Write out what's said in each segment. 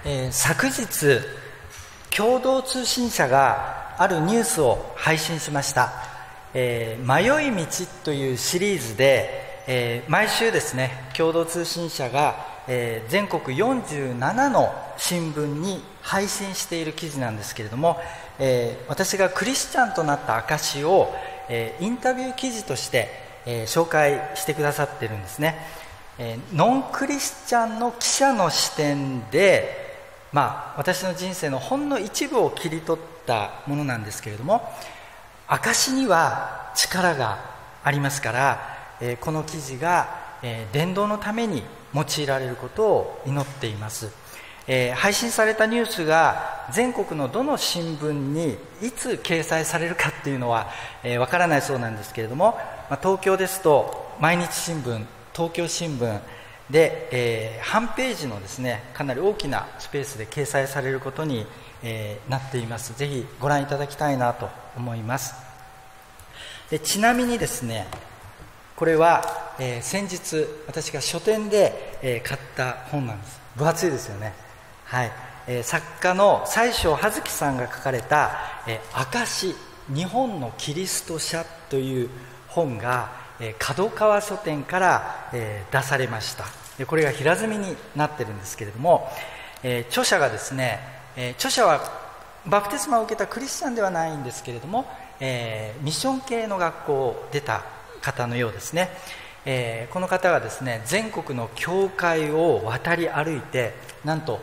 昨日共同通信社があるニュースを配信しました。迷い道というシリーズで、毎週ですね、共同通信社が、全国47の新聞に配信している記事なんですけれども、私がクリスチャンとなった証を、インタビュー記事として、紹介してくださっているんですね。ノンクリスチャンの記者の視点で、私の人生のほんの一部を切り取ったものなんですけれども、証には力がありますから、この記事が、伝道のために用いられることを祈っています。配信されたニュースが全国のどの新聞にいつ掲載されるかっていうのはわからないそうなんですけれども、東京ですと毎日新聞、東京新聞で、半ページのですね、かなり大きなスペースで掲載されることに、なっています。ぜひご覧いただきたいなと思います。で、ちなみにですね、これは、先日私が書店で、買った本なんです。分厚いですよね。はい。作家の西條葉月さんが書かれた「証日本のキリスト者」という本が角川書店から出されました。これが平積みになってるんですけれども、著者がですね、著者はバプテスマを受けたクリスチャンではないんですけれども、ミッション系の学校を出た方のようですね。この方がですね、全国の教会を渡り歩いて、なんと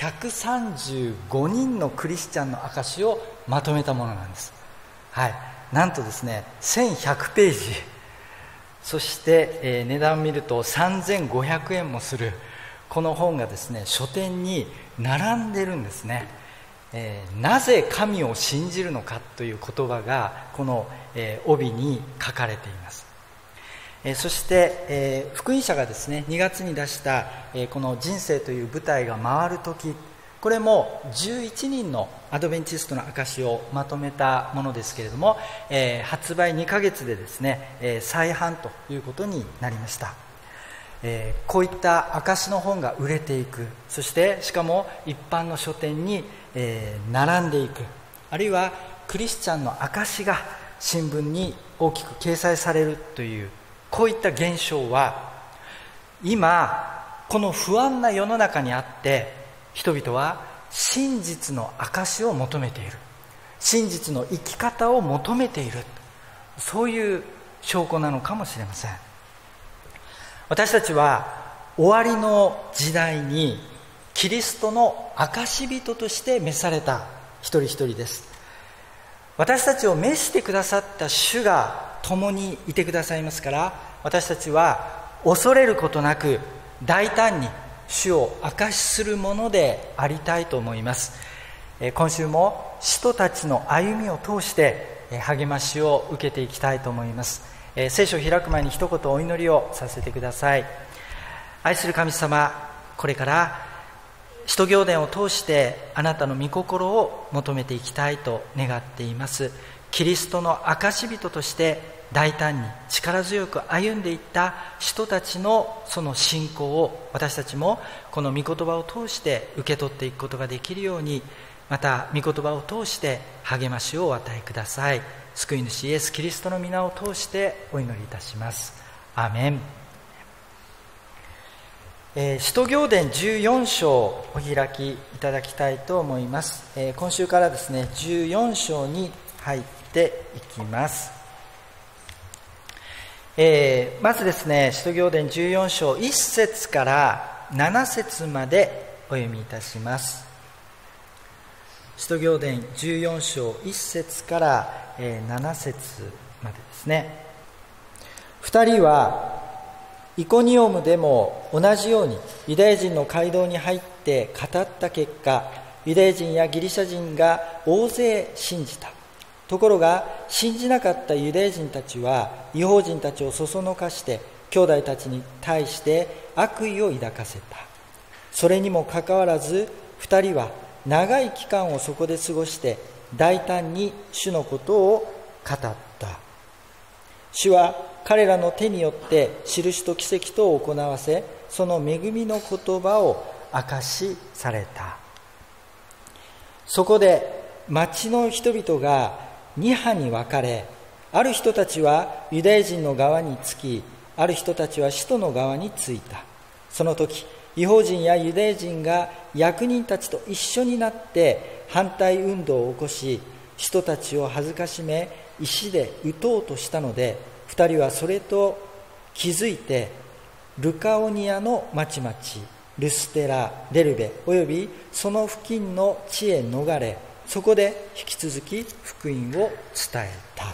135人のクリスチャンの証をまとめたものなんです。はい。なんとですね、1100ページ、そして、値段を見ると3500円もするこの本がですね、書店に並んでるんですね。なぜ神を信じるのかという言葉がこの、帯に書かれています。そして、福音社がですね、2月に出した、この人生という舞台が回るとき、これも11人のアドベンチストの証をまとめたものですけれども、発売2ヶ月でですね、再販ということになりました。こういった証の本が売れていく、そしてしかも一般の書店に、並んでいく、あるいはクリスチャンの証が新聞に大きく掲載されるという、こういった現象は今この不安な世の中にあって、人々は真実の証を求めている、真実の生き方を求めている、そういう証拠なのかもしれません。私たちは終わりの時代にキリストの証人として召された一人一人です。私たちを召してくださった主が共にいてくださいますから、私たちは恐れることなく大胆に主を証しするものでありたいと思います。今週も使徒たちの歩みを通して励ましを受けていきたいと思います。聖書を開く前に一言お祈りをさせてください。愛する神様、これから使徒行伝を通してあなたの御心を求めていきたいと願っています。キリストの証人として大胆に力強く歩んでいった人たちのその信仰を、私たちもこの御言葉を通して受け取っていくことができるように、また御言葉を通して励ましをお与えください。救い主イエス・キリストの皆を通してお祈りいたします。アーメン。使徒行伝14章をお開きいただきたいと思います。今週からですね、14章に入っていきます。まずですね、使徒行伝14章1節から7節までお読みいたします。使徒行伝14章1節から7節までですね。2人はイコニオムでも同じようにユダヤ人の街道に入って語った結果、ユダヤ人やギリシャ人が大勢信じた。ところが信じなかったユダヤ人たちは異邦人たちをそそのかして兄弟たちに対して悪意を抱かせた。それにもかかわらず2人は長い期間をそこで過ごして大胆に主のことを語った。主は彼らの手によって印と奇跡とを行わせ、その恵みの言葉を明かしされた。 そこで町の人々が2派に分かれ、ある人たちはユダヤ人の側につき、ある人たちは使徒の側についた。その時、異邦人やユダヤ人が役人たちと一緒になって反対運動を起こし、使徒たちを恥ずかしめ石で撃とうとしたので、2人はそれと気づいてルカオニアの町々ルステラ、デルベおよびその付近の地へ逃れ、そこで引き続き福音を伝えた。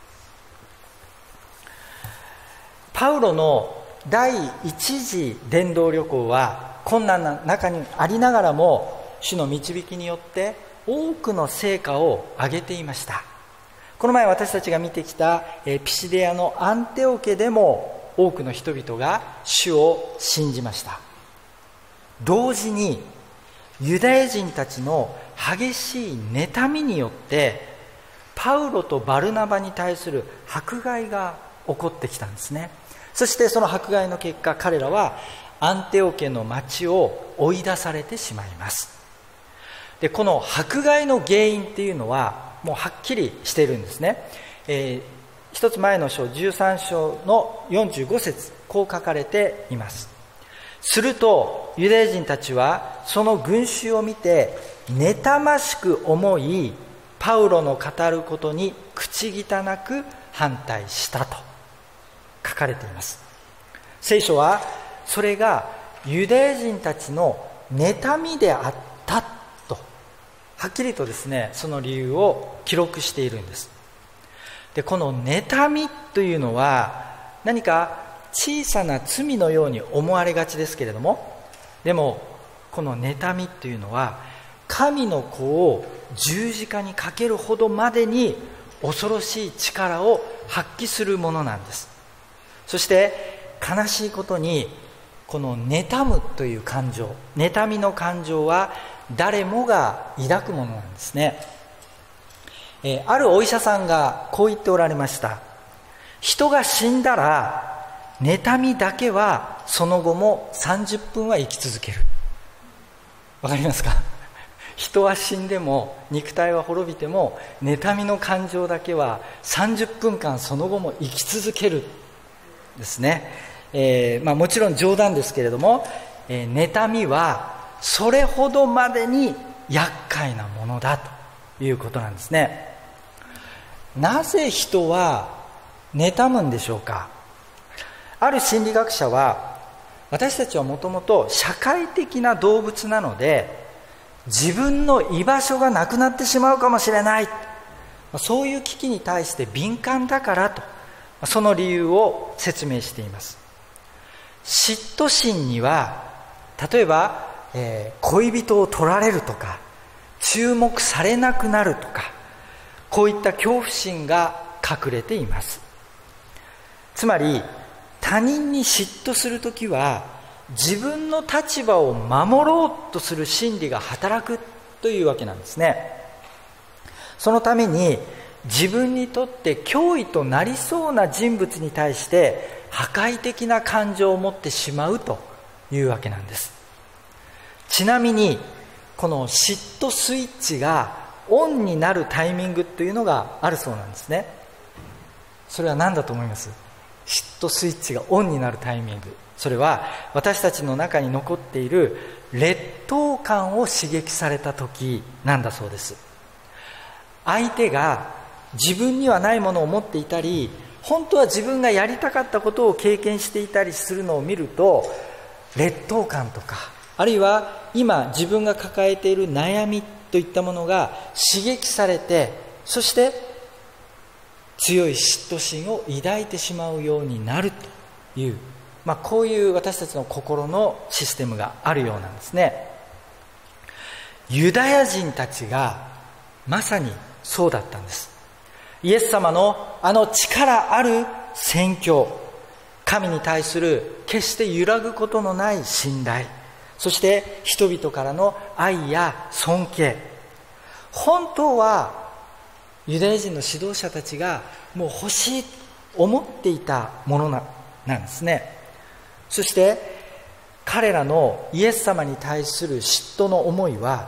パウロの第一次伝道旅行は困難な中にありながらも、主の導きによって多くの成果を上げていました。この前私たちが見てきたピシデアのアンテオケでも多くの人々が主を信じました。同時にユダヤ人たちの激しい妬みによってパウロとバルナバに対する迫害が起こってきたんですね。そしてその迫害の結果、彼らはアンテオケの町を追い出されてしまいます。で、この迫害の原因っていうのはもうはっきりしているんですね。一つ前の章13章の45節、こう書かれています。するとユダヤ人たちはその群衆を見て妬ましく思い、パウロの語ることに口汚く反対したと書かれています。聖書はそれがユダヤ人たちの妬みであったとはっきりとですね、その理由を記録しているんです。で、この妬みというのは何か小さな罪のように思われがちですけれども、でもこの妬みというのは神の子を十字架にかけるほどまでに恐ろしい力を発揮するものなんです。そして悲しいことに、この妬むという感情、妬みの感情は誰もが抱くものなんですね。あるお医者さんがこう言っておられました。人が死んだら妬みだけはその後も30分は生き続ける。わかりますか？人は死んでも肉体は滅びても妬みの感情だけは30分間その後も生き続けるですね。もちろん冗談ですけれども、妬みはそれほどまでに厄介なものだということなんですね。なぜ人は妬むんでしょうか？ある心理学者は、私たちはもともと社会的な動物なので、自分の居場所がなくなってしまうかもしれない、そういう危機に対して敏感だからと、その理由を説明しています。嫉妬心には例えば、恋人を取られるとか注目されなくなるとか、こういった恐怖心が隠れています。つまり他人に嫉妬するときは自分の立場を守ろうとする心理が働くというわけなんですね。そのために自分にとって脅威となりそうな人物に対して破壊的な感情を持ってしまうというわけなんです。ちなみにこの嫉妬スイッチがオンになるタイミングというのがあるそうなんですね。それは何だと思います？嫉妬スイッチがオンになるタイミング、それは私たちの中に残っている劣等感を刺激された時なんだそうです。相手が自分にはないものを持っていたり、本当は自分がやりたかったことを経験していたりするのを見ると、劣等感とか、あるいは今自分が抱えている悩みといったものが刺激されて、そして強い嫉妬心を抱いてしまうようになるという、こういう私たちの心のシステムがあるようなんですね。ユダヤ人たちがまさにそうだったんです。イエス様のあの力ある宣教、神に対する決して揺らぐことのない信頼、そして人々からの愛や尊敬、本当はユダヤ人の指導者たちがもう欲しいと思っていたものなんですね。そして彼らのイエス様に対する嫉妬の思いは、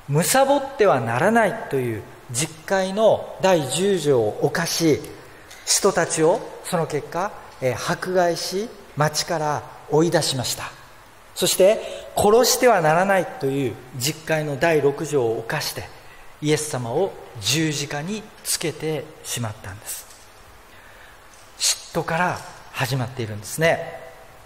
貪ってはならないという十戒の第10条を犯し、人たちをその結果迫害し、町から追い出しました。そして殺してはならないという十戒の第6条を犯して、イエス様を十字架につけてしまったんです。嫉妬から始まっているんですね。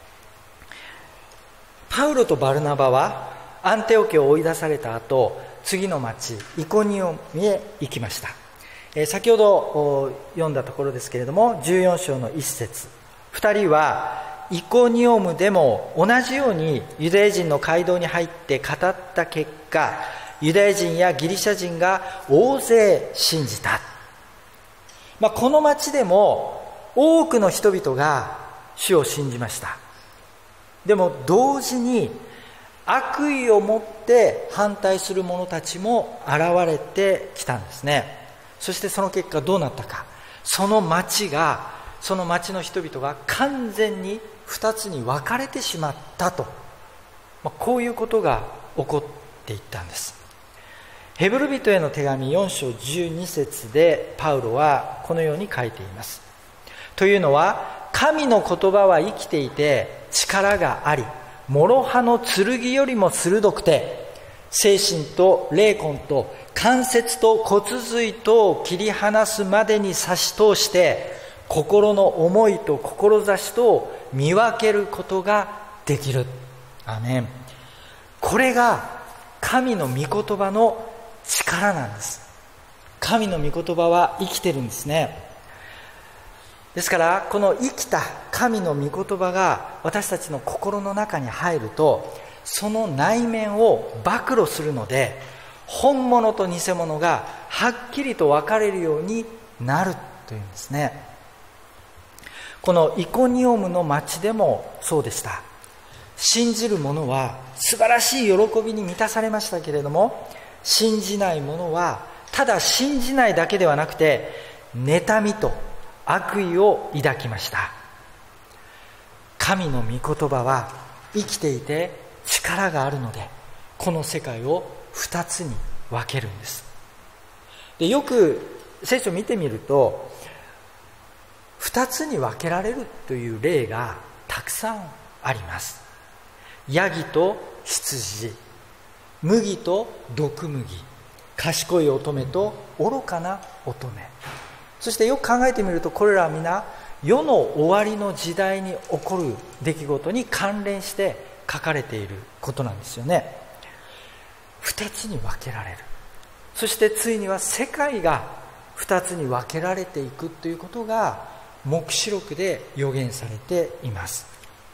パウロとバルナバはアンテオ家を追い出された後、次の町イコニオムへ行きました。先ほど読んだところですけれども、14章の1節、2人はイコニオムでも同じようにユダヤ人の街道に入って語った結果、ユダヤ人やギリシャ人が大勢信じた。この町でも多くの人々が主を信じました。でも同時に悪意を持って反対する者たちも現れてきたんですね。そしてその結果どうなったか、その町の人々が完全に2つに分かれてしまったと、こういうことが起こっていったんです。ヘブル人への手紙4章12節でパウロはこのように書いています。というのは、神の言葉は生きていて力があり、諸刃の剣よりも鋭くて、精神と霊魂と関節と骨髄とを切り離すまでに差し通して、心の思いと志とを見分けることができる。アメン。これが神の御言葉の力なんです。神の御言葉は生きてるんですね。ですからこの生きた神の御言葉が私たちの心の中に入ると、その内面を暴露するので、本物と偽物がはっきりと分かれるようになるというんですね。このイコニオムの町でもそうでした。信じる者は素晴らしい喜びに満たされましたけれども、信じない者はただ信じないだけではなくて、妬みと悪意を抱きました。神の御言葉は生きていて力があるので、この世界を2つに分けるんです。で、よく聖書を見てみると、2つに分けられるという例がたくさんあります。ヤギと羊、麦と毒麦、賢い乙女と愚かな乙女。そしてよく考えてみると、これらは皆世の終わりの時代に起こる出来事に関連して書かれていることなんですよね。2つに分けられる。そしてついには世界が2つに分けられていくということが黙示録で予言されています。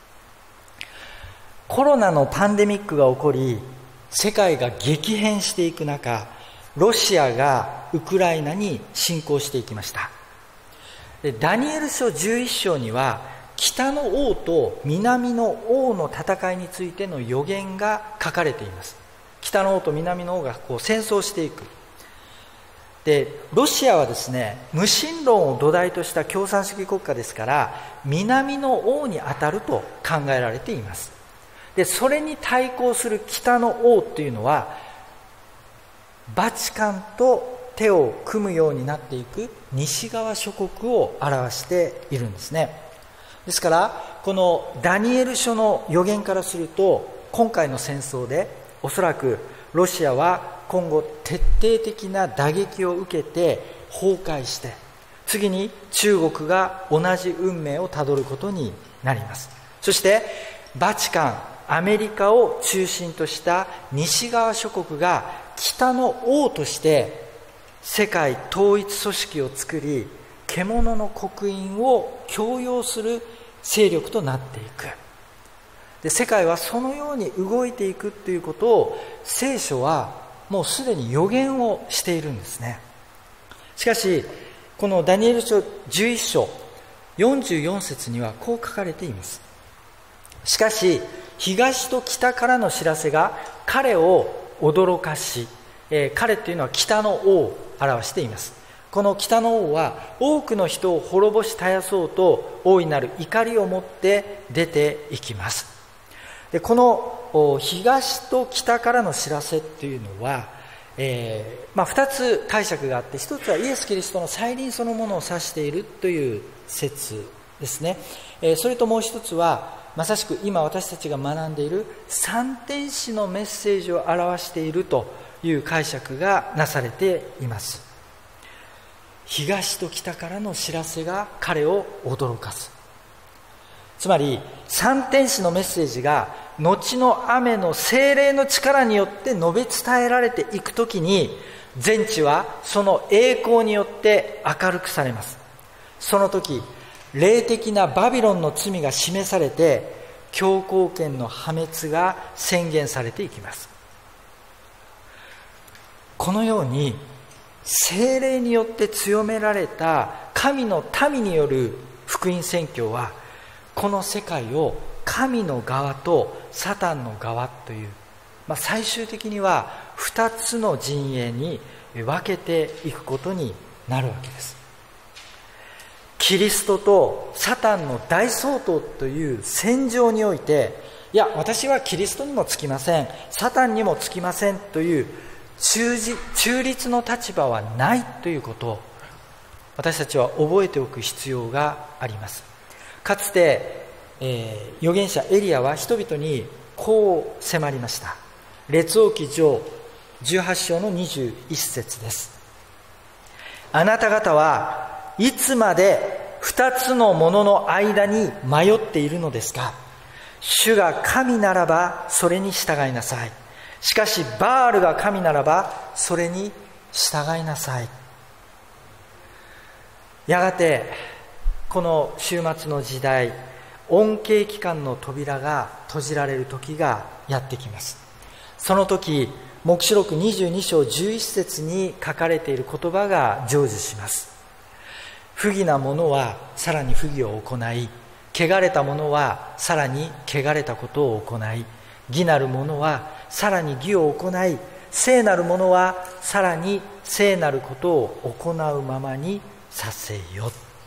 コロナのパンデミックが起こり、世界が激変していく中、ロシアがウクライナに侵攻していきました。で、ダニエル書11章には北の王と南の王の戦いについての予言が書かれています。北の王と南の王が戦争していく。で、ロシアはですね、無神論を土台とした共産主義国家ですから、南の王に当たると考えられています。で、それに対抗する北の王というのは、バチカンと手を組むようになっていく西側諸国を表しているんですね。ですからこのダニエル書の予言からすると、今回の戦争でおそらくロシアは今後徹底的な打撃を受けて崩壊して、次に中国が同じ運命をたどることになります。そしてバチカン、アメリカを中心とした西側諸国が北の王として世界統一組織を作り、獣の刻印を強要する勢力となっていく。で、世界はそのように動いていくということを聖書はもうすでに予言をしているんですね。しかしこのダニエル書11章44節にはこう書かれています。しかし東と北からの知らせが彼を驚かし、彼というのは北の王を表しています。この北の王は多くの人を滅ぼし絶やそうと大いなる怒りを持って出ていきます。で、この東と北からの知らせというのは、 2つ解釈があって、1つはイエス・キリストの再臨そのものを指しているという説ですね。それともう1つはまさしく今私たちが学んでいる三天使のメッセージを表しているという解釈がなされています。東と北からの知らせが彼を驚かす。つまり三天使のメッセージが後の雨の聖霊の力によって述べ伝えられていくときに、全地はその栄光によって明るくされます。その時、霊的なバビロンの罪が示されて、教皇権の破滅が宣言されていきます。このように聖霊によって強められた神の民による福音宣教は、この世界を神の側とサタンの側という、最終的には2つの陣営に分けていくことになるわけです。キリストとサタンの大相当という戦場において、いや私はキリストにもつきません、サタンにもつきませんという中立の立場はないということを私たちは覚えておく必要があります。かつて、預言者エリアは人々にこう迫りました。列王記上18章の21節です。あなた方はいつまで2つのものの間に迷っているのですか。主が神ならばそれに従いなさい。しかしバールが神ならばそれに従いなさい。やがてこの終末の時代、恩恵期間の扉が閉じられる時がやってきます。その時、黙示録22章11節に書かれている言葉が成就します。不義な者はさらに不義を行い、汚れた者はさらに汚れたことを行い、義なる者はさらに義を行い、聖なる者はさらに聖なることを行うままにさせよ。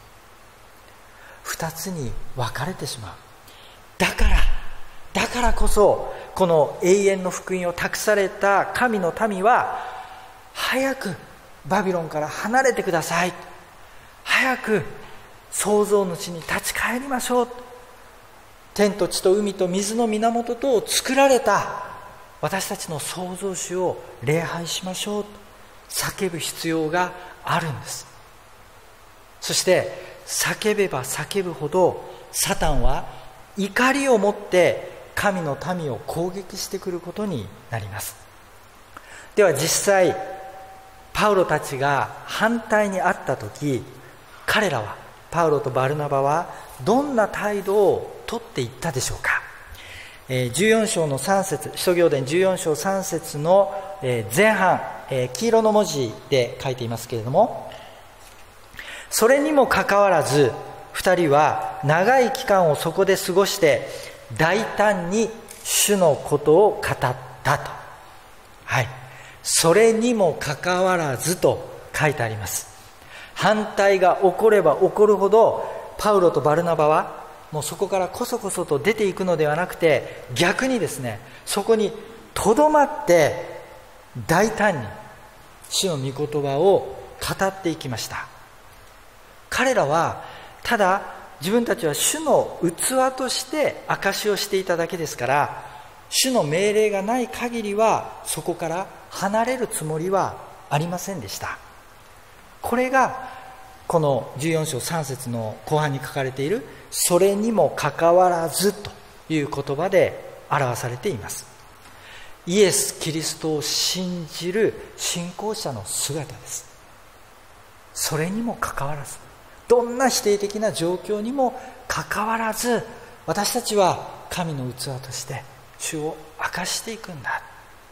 二つに分かれてしまう。だからこそこの永遠の福音を託された神の民は、早くバビロンから離れてください、早く創造主に立ち返りましょう、天と地と海と水の源とを作られた私たちの創造主を礼拝しましょうと叫ぶ必要があるんです。そして叫べば叫ぶほどサタンは怒りを持って神の民を攻撃してくることになります。では実際パウロたちが反対にあった時、彼らはパウロとバルナバはどんな態度をとっていったでしょうか。14章の3節、使徒行伝14章3節の前半、黄色の文字で書いていますけれども、それにもかかわらず2人は長い期間をそこで過ごして大胆に主のことを語ったと、それにもかかわらずと書いてあります。反対が起これば起こるほどパウロとバルナバはもうそこからこそこそと出ていくのではなくて、逆にですね、そこにとどまって大胆に主の御言葉を語っていきました。彼らはただ自分たちは主の器として証しをしていただけですから、主の命令がない限りはそこから離れるつもりはありませんでした。これがこの14章3節の後半に書かれているそれにもかかわらずという言葉で表されています。イエス・キリストを信じる信仰者の姿です。それにもかかわらず、どんな否定的な状況にもかかわらず、私たちは神の器として主を明かしていくんだ。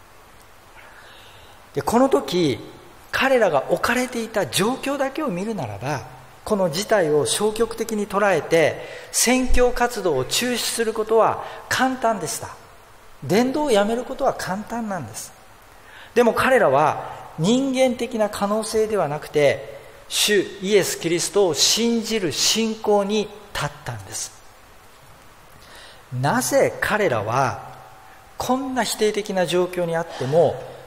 で、この時彼らが置かれていた状況だけを見るならば、この事態を消極的に捉えて宣教活動を中止することは簡単でした。伝道をやめることは簡単なんです。でも彼らは人間的な可能性ではなくて、主イエス・キリストを信じる信仰に立ったんです。なぜ彼らはこんな否定的な状況にあっても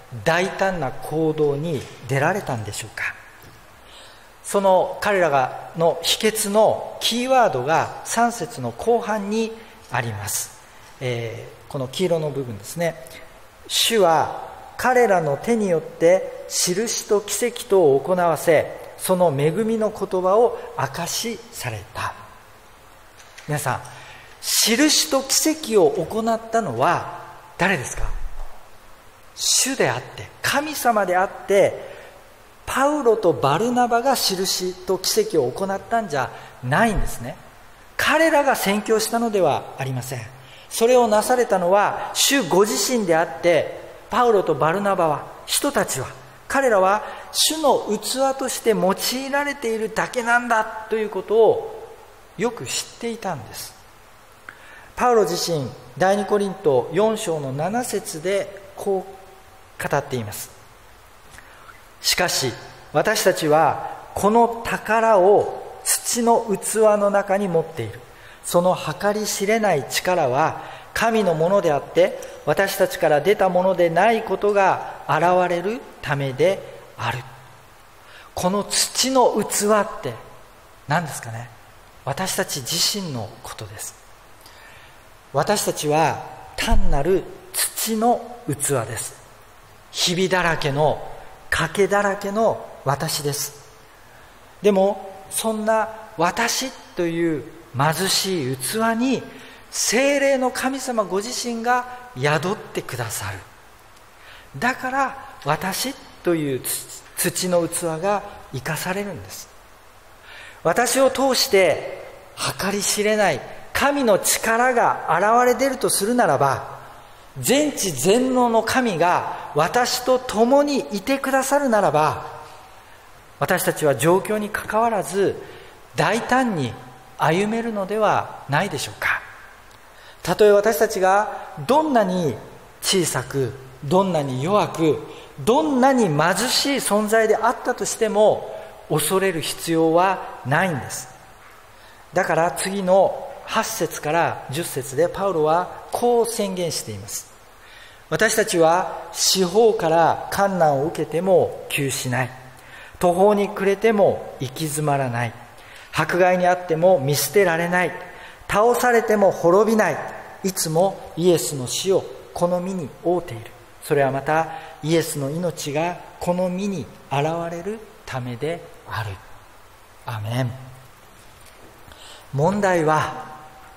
大胆な行動に出られたんでしょうか。その彼らの秘訣のキーワードが3節の後半にあります。この黄色の部分ですね。主は彼らの手によって印と奇跡とを行わせ、その恵みの言葉を証しされた。皆さん、印と奇跡を行ったのは誰ですか？主であって、神様であって、パウロとバルナバが印と奇跡を行ったんじゃないんですね。彼らが宣教したのではありません。それをなされたのは主ご自身であって、パウロとバルナバは、人たちは、彼らは主の器として用いられているだけなんだということをよく知っていたんです。パウロ自身、第2コリント4章の7節でこう語っています。しかし私たちはこの宝を土の器の中に持っている。その計り知れない力は神のものであって、私たちから出たものでないことが現れるためである。この土の器って何ですかね。私たち自身のことです。私たちは単なる土の器です。ひびだらけの、欠けだらけの私です。でもそんな私という貧しい器に聖霊の神様ご自身が宿ってくださる。だから私という土の器が生かされるんです。私を通して計り知れない神の力が現れ出るとするならば、全知全能の神が私と共にいてくださるならば、私たちは状況にかかわらず大胆に歩めるのではないでしょうか。たとえ私たちがどんなに小さく、どんなに弱く、どんなに貧しい存在であったとしても、恐れる必要はないんです。だから次の8節から10節でパウロはこう宣言しています。私たちは四方から患難を受けても窮しない。途方に暮れても行き詰まらない。迫害にあっても見捨てられない。倒されても滅びない。いつもイエスの死をこの身に負うている。それはまたイエスの命がこの身に現れるためである。アメン。問題は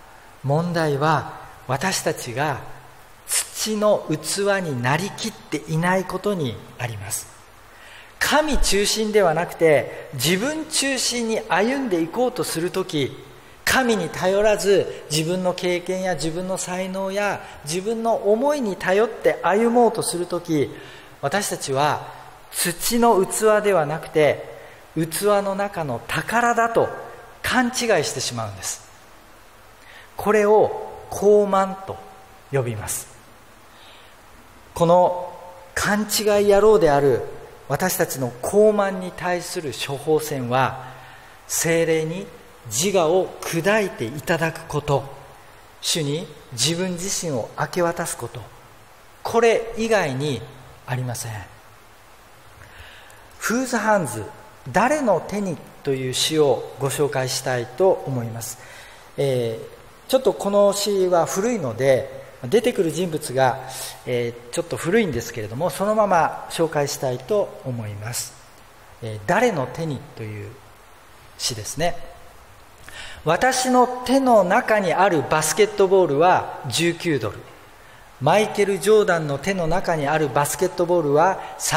私たちが土の器になりきっていないことにあります。神中心ではなくて自分中心に歩んでいこうとするとき、神に頼らず自分の経験や自分の才能や自分の思いに頼って歩もうとするとき、私たちは土の器ではなくて器の中の宝だと勘違いしてしまうんです。これを傲慢と呼びます。この勘違い野郎である私たちの傲慢に対する処方箋は、聖霊に自我を砕いていただくこと、主に自分自身を明け渡すこと、これ以外にありません。Whose hands、誰の手にという詩をご紹介したいと思います。ちょっとこの詩は古いので出てくる人物が、ちょっと古いんですけれども、そのまま紹介したいと思います。誰の手にという詩ですね。私の手の中にあるバスケットボールは19ドル、マイケル・ジョーダンの手の中にあるバスケットボールは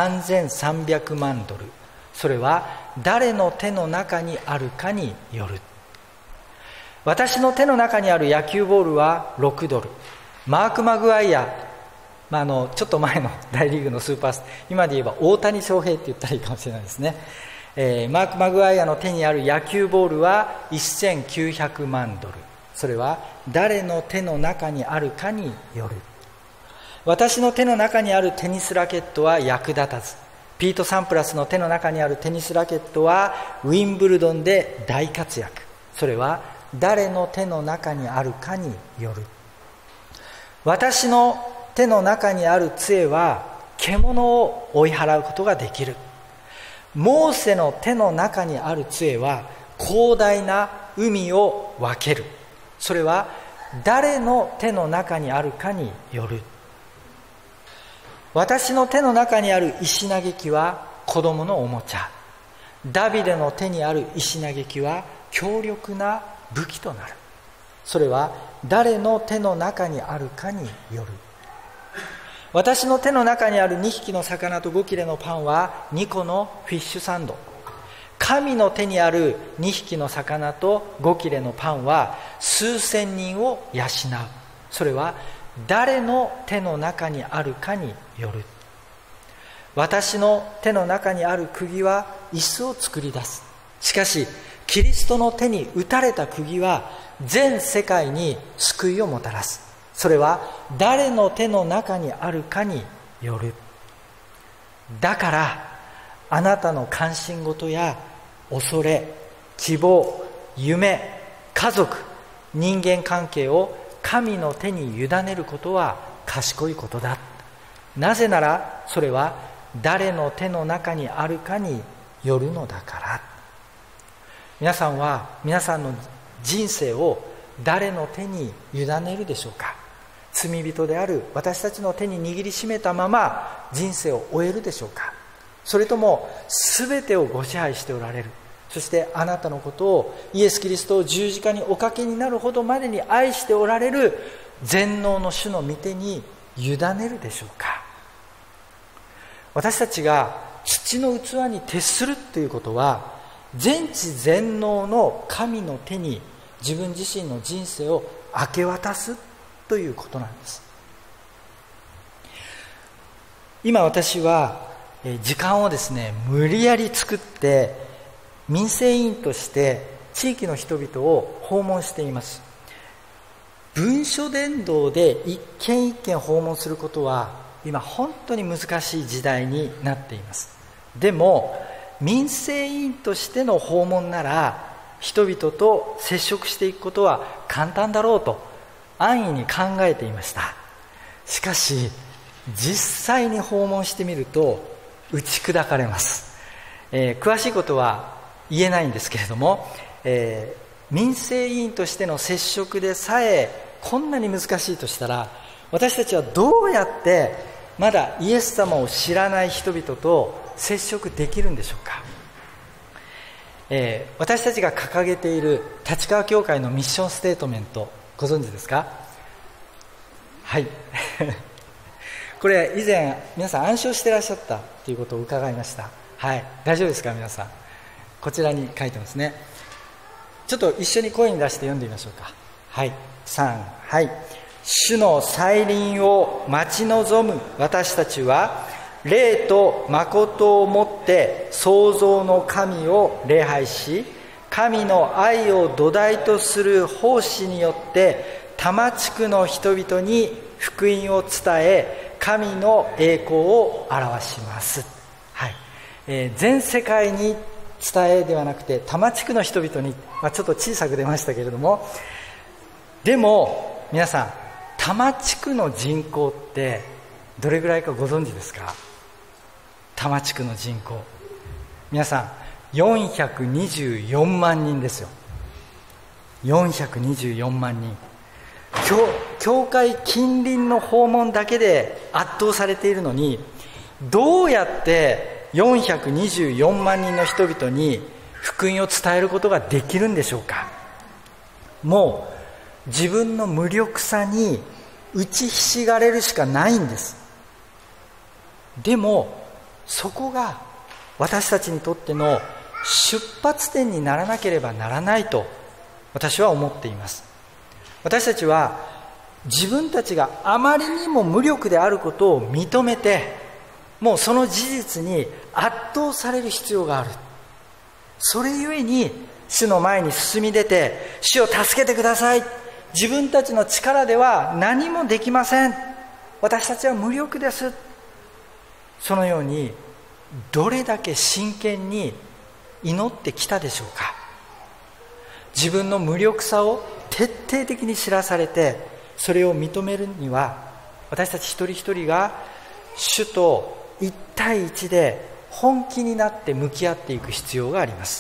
3300万ドル。それは誰の手の中にあるかによる。私の手の中にある野球ボールは6ドル、マーク・マグワイア、ちょっと前の大リーグのスーパースター、今で言えば大谷翔平って言ったらいいかもしれないですね。マーク・マグワイアの手にある野球ボールは1900万ドル。それは誰の手の中にあるかによる。私の手の中にあるテニスラケットは役立たず、ピート・サンプラスの手の中にあるテニスラケットはウィンブルドンで大活躍。それは誰の手の中にあるかによる。私の手の中にある杖は獣を追い払うことができる。モーセの手の中にある杖は広大な海を分ける。それは誰の手の中にあるかによる。私の手の中にある石嘆きは子供のおもちゃ。ダビデの手にある石嘆きは強力な武器となる。それは誰の手の中にあるかによる。私の手の中にある2匹の魚と5切れのパンは2個のフィッシュサンド。神の手にある2匹の魚と5切れのパンは数千人を養う。それは誰の手の中にあるかによる。私の手の中にある釘は椅子を作り出す。しかしキリストの手に打たれた釘は全世界に救いをもたらす。それは誰の手の中にあるかによる。だからあなたの関心事や恐れ、希望、夢、家族、人間関係を神の手に委ねることは賢いことだ。なぜならそれは誰の手の中にあるかによるのだから。皆さんは皆さんの人生を誰の手に委ねるでしょうか。罪人である私たちの手に握りしめたまま人生を終えるでしょうか。それとも全てをご支配しておられる、そしてあなたのことをイエス・キリストを十字架におかけになるほどまでに愛しておられる全能の主の御手に委ねるでしょうか。私たちが土の器に徹するということは、全知全能の神の手に自分自身の人生を明け渡すということなんです。今私は時間をですね無理やり作って民生委員として地域の人々を訪問しています。文書伝道で一軒一軒訪問することは今本当に難しい時代になっています。でも民生委員としての訪問なら人々と接触していくことは簡単だろうと安易に考えていました。しかし実際に訪問してみると打ち砕かれます。詳しいことは言えないんですけれども、民生委員としての接触でさえこんなに難しいとしたら、私たちはどうやってまだイエス様を知らない人々と接触できるんでしょうか。私たちが掲げている立川教会のミッションステートメントご存知ですか。はいこれ以前皆さん暗唱してらっしゃったということを伺いました。はい、大丈夫ですか皆さん。こちらに書いてますね。ちょっと一緒に声に出して読んでみましょうか。はい、3、はい。主の再臨を待ち望む私たちは霊と誠をもって創造の神を礼拝し、神の愛を土台とする奉仕によって多摩地区の人々に福音を伝え、神の栄光を表します。はい、全世界に伝えではなくて多摩地区の人々に、ちょっと小さく出ましたけれども、でも皆さん多摩地区の人口ってどれぐらいかご存知ですか。多摩地区の人口、皆さん424万人ですよ。424万人。教会近隣の訪問だけで圧倒されているのに、どうやって424万人の人々に福音を伝えることができるんでしょうか。もう自分の無力さに打ちひしがれるしかないんです。でもそこが私たちにとっての出発点にならなければならないと私は思っています。私たちは自分たちがあまりにも無力であることを認めて、もうその事実に圧倒される必要がある。それゆえに主の前に進み出て、主を助けてください、自分たちの力では何もできません、私たちは無力です、そのようにどれだけ真剣に祈ってきたでしょうか。自分の無力さを徹底的に知らされて、それを認めるには私たち一人一人が主と一対一で本気になって向き合っていく必要があります。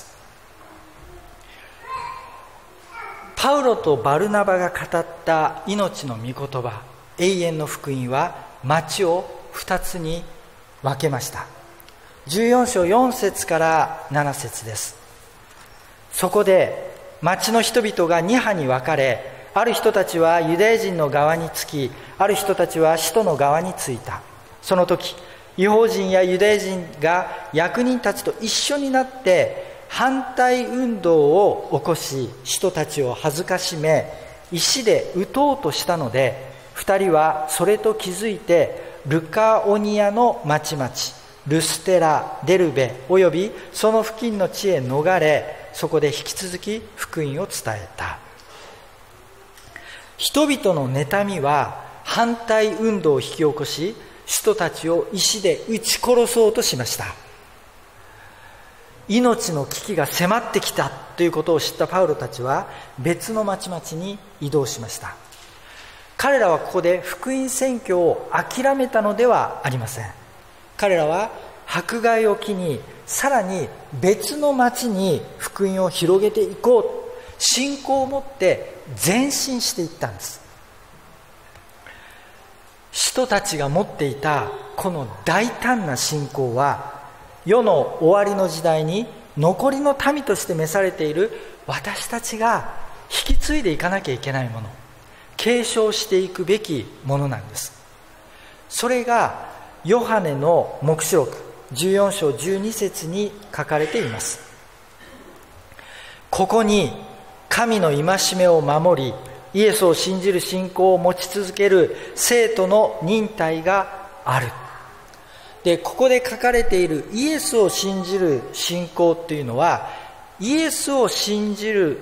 パウロとバルナバが語った命の御言葉、永遠の福音は町を2つに分けました。14章4節から7節です。そこで町の人々が2派に分かれ、ある人たちはユダヤ人の側につき、ある人たちは使徒の側についた。その時、異邦人やユダヤ人が役人たちと一緒になって反対運動を起こし、使徒たちを恥ずかしめ、石で撃とうとしたので、2人はそれと気づいてルカオニアの町々、ルステラ、デルベおよびその付近の地へ逃れ、そこで引き続き福音を伝えた。人々の妬みは反対運動を引き起こし、使徒たちを石で撃ち殺そうとしました。命の危機が迫ってきたということを知ったパウロたちは別の町々に移動しました。彼らはここで福音宣教を諦めたのではありません。彼らは迫害を機にさらに別の町に福音を広げていこう、信仰を持って前進していったんです。使徒たちが持っていたこの大胆な信仰は、世の終わりの時代に残りの民として召されている私たちが引き継いでいかなきゃいけないもの、継承していくべきものなんです。それがヨハネの黙示録14章12節に書かれています。ここに神の戒めを守り、イエスを信じる信仰を持ち続ける生徒の忍耐がある。で、ここで書かれているイエスを信じる信仰っていうのは、イエスの信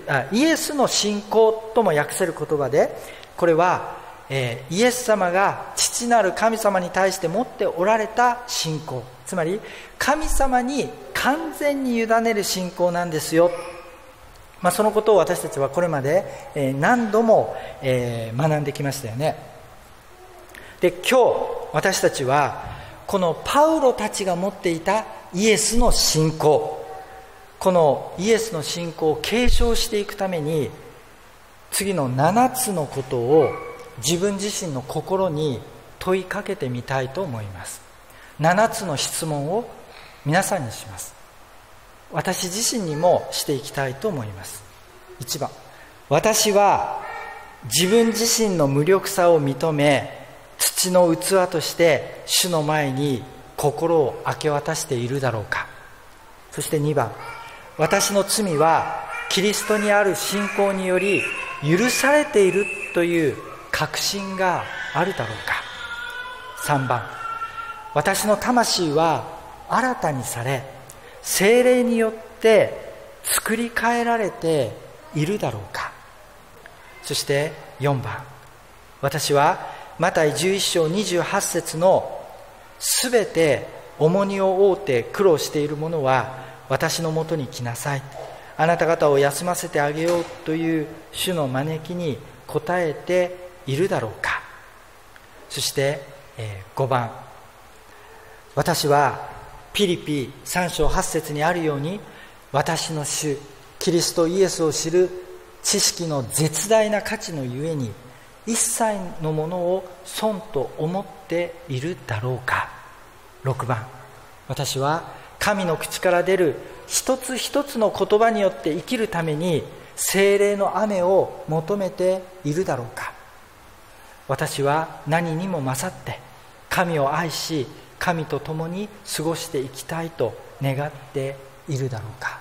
仰とも訳せる言葉で、これは、イエス様が父なる神様に対して持っておられた信仰、つまり神様に完全に委ねる信仰なんですよ。そのことを私たちはこれまで何度も学んできましたよね。で、今日私たちはこのパウロたちが持っていたイエスの信仰、このイエスの信仰を継承していくために、次の7つのことを自分自身の心に問いかけてみたいと思います。7つの質問を皆さんにします。私自身にもしていきたいと思います。1番、私は自分自身の無力さを認め、土の器として主の前に心を明け渡しているだろうか。そして2番、私の罪はキリストにある信仰により許されているという確信があるだろうか。3番、私の魂は新たにされ、聖霊によって作り変えられているだろうか。そして4番、私はマタイ11章28節のすべて重荷を負うて苦労している者は私のもとに来なさい、あなた方を休ませてあげようという主の招きに応えているだろうか。そして5番、私はピリピ3章8節にあるように、私の主キリストイエスを知る知識の絶大な価値のゆえに一切のものを損と思っているだろうか。6番、私は神の口から出る一つ一つの言葉によって生きるために聖霊の雨を求めているだろうか。私は何にも勝って神を愛し、神と共に過ごしていきたいと願っているだろうか。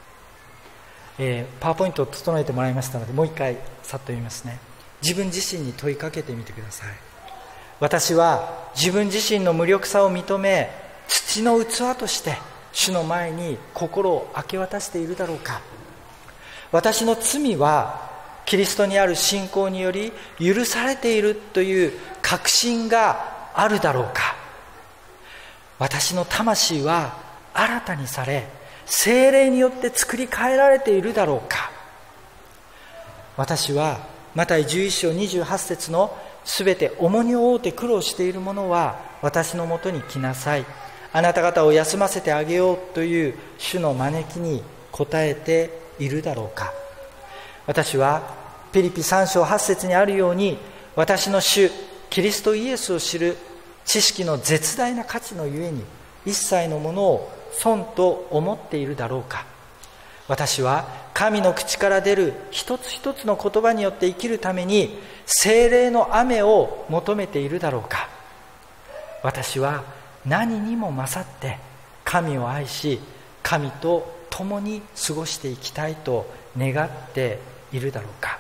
パワーポイントを整えてもらいましたので、もう一回さっと言いますね。自分自身に問いかけてみてください。私は自分自身の無力さを認め、土の器として主の前に心を明け渡しているだろうか。私の罪はキリストにある信仰により許されているという確信があるだろうか。私の魂は新たにされ、聖霊によって作り変えられているだろうか。私はマタイ11章28節のすべて重荷を負うて苦労している者は私のもとに来なさい、あなた方を休ませてあげようという主の招きに応えているだろうか。私はピリピ3章8節にあるように、私の主キリストイエスを知る知識の絶大な価値のゆえに一切のものを損と思っているだろうか。私は神の口から出る一つ一つの言葉によって生きるために聖霊の雨を求めているだろうか。私は何にも勝って神を愛し、神と共に過ごしていきたいと願っているだろうか。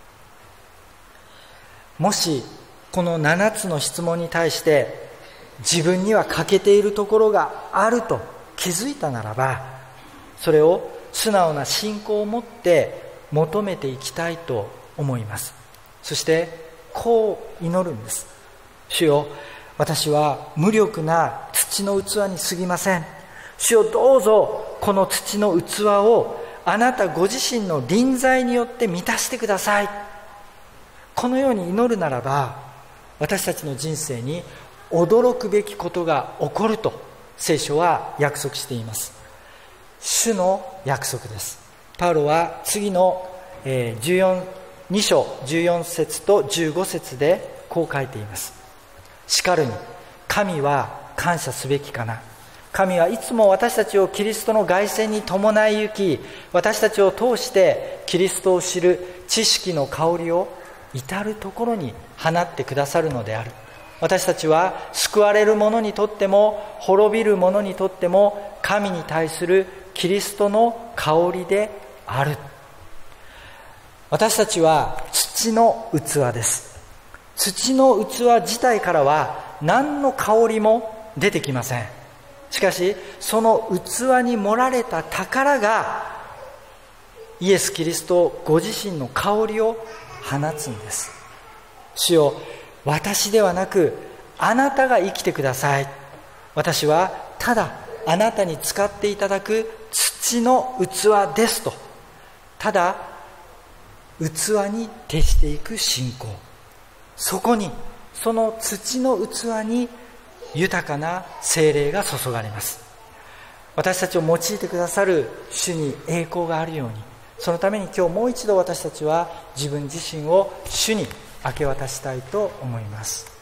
もしこの7つの質問に対して自分には欠けているところがあると気づいたならば、それを素直な信仰を持って求めていきたいと思います。そしてこう祈るんです。主よ、私は無力な土の器に過ぎません。主よ、どうぞこの土の器をあなたご自身の臨在によって満たしてください。このように祈るならば、私たちの人生に驚くべきことが起こると聖書は約束しています。主の約束です。パウロは次の2章14節と15節でこう書いています。しかるに神は感謝すべきかな。神はいつも私たちをキリストの凱旋に伴い行き、私たちを通してキリストを知る知識の香りを至るところに放ってくださるのである。私たちは救われる者にとっても滅びる者にとっても神に対するキリストの香りである。私たちは土の器です。土の器自体からは何の香りも出てきません。しかしその器に盛られた宝がイエス・キリストご自身の香りを放つんです。主よ、私ではなくあなたが生きてください。私はただあなたに使っていただく土の器ですと、ただ器に徹していく信仰、そこにその土の器に豊かな聖霊が注がれます。私たちを用いてくださる主に栄光があるように、そのために今日もう一度私たちは自分自身を主に明け渡したいと思います。